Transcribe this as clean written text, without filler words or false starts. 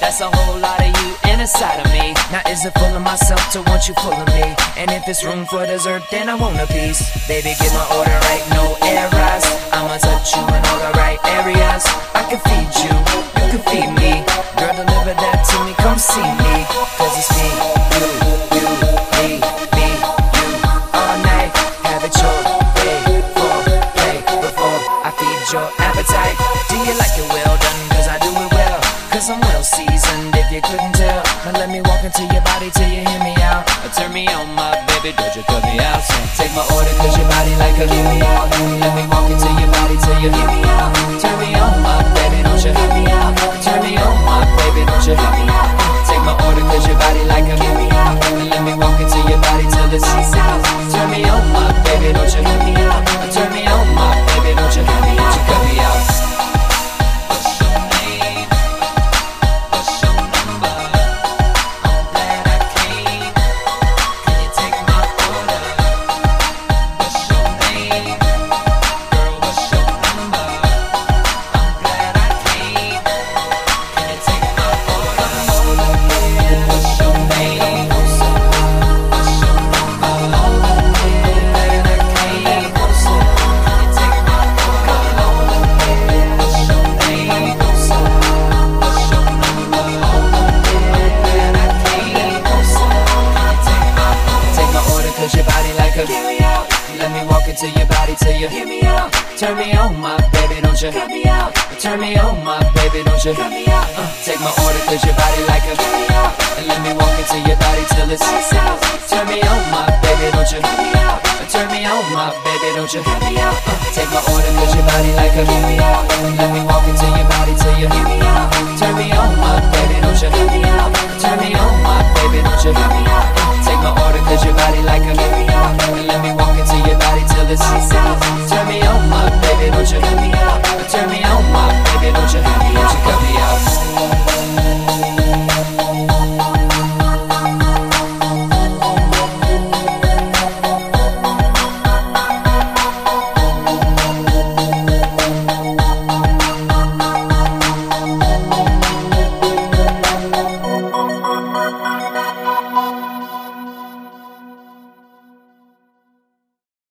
That's a whole lot of you inside of me. Now is it full of myself to want you full of me? And if it's room for dessert, then I want a piece. Baby, get my order right, no errors. I'ma touch you in all the right areas. I can feed you, you can feed me. Girl, deliver that to me, come see me. Cause it's me, you, me, you. All night, have it your way, play before I feed your appetite. Do you like it well done? Cause I do it well. Cause I'm well seasoned, if you couldn't tell. Now let me walk into your body till you hear me out. Turn me on, my baby, don't you cut me out. Take my order cause your body like a hear me out. Let me walk into your body till you hear me out. Turn me on, my baby, don't you hear me out. Turn me on, my baby, don't you hear me out. Take my order cause your body like a hear me out. Let me walk into your body till it's out. Turn me on, my baby, don't you hear me out. Turn me on, my baby, don't you hear me out. You cut me out. Let me walk into your body till you hear me out. Turn me on, my baby, don't you cut me out. Turn me on, my baby, don't you cut me out. Take my order cause your body like a cut me out. And let me walk into your body till it's out. Turn me on, my baby, don't you cut me out. Turn me on, my baby, don't you cut me out. Take my order cause your body like a cut me out. And let me walk into your body till you hear me out.